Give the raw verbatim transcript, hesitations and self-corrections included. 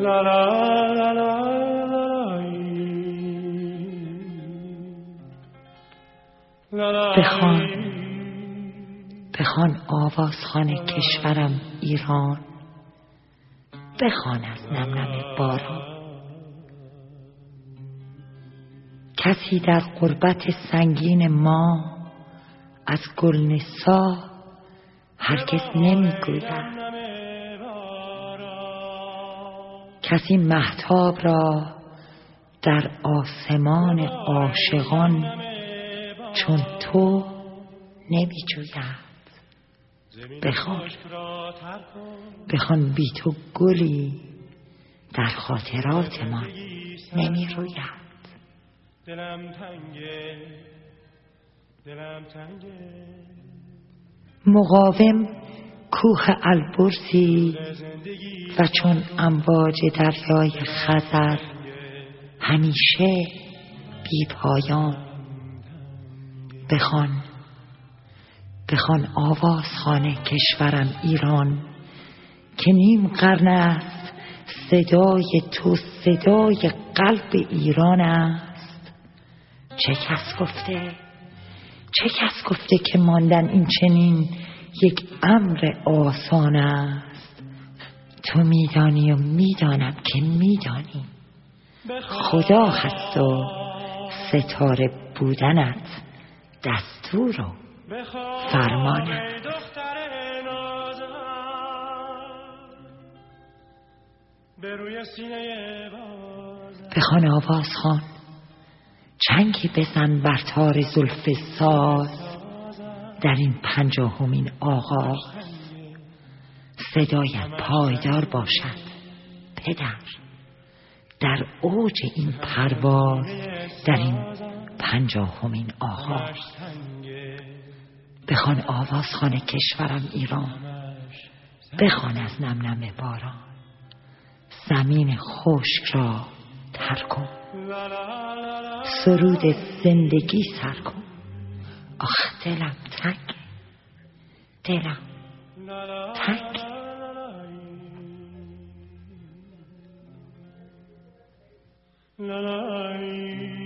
بخوان بخوان آوازخوان کشورم ایران، بخوان از نم نم باران. کسی در غربت سنگین ما از گلنسا هرگز نمیگوید. کسی مهتاب را در آسمان عاشقان چون تو نمی جوید. بخوان بخوان بی تو گلی در خاطرات ما نمی روید. دلم تنگه دلم تنگه. مقاوم کوه البرزی و چون امواج دریای خزر همیشه بی پایان. بخوان بخوان آوازخوان کشورم ایران که نیم قرن است صدای تو صدای قلب ایران است. چه کس گفته چه کس گفته که ماندن این چنین یک امر آسان است. تو میدانی و میدانم که میدانی خدا هست و ستاره بودنت دستور و فرمانت. بخوان آوازخوان چنگی بزن بر تار زلف ساز در این پنجاهمین آغاز. صدایم پایدار باشد پدر در اوج این پرواز در این پنجاهمین آغاز. بخوان آوازخوان کشورم ایران، بخوان از نم نم باران. زمین خشک را تر کن، سرود زندگی سر کن. آخ دلم تنگ دلم تنگ.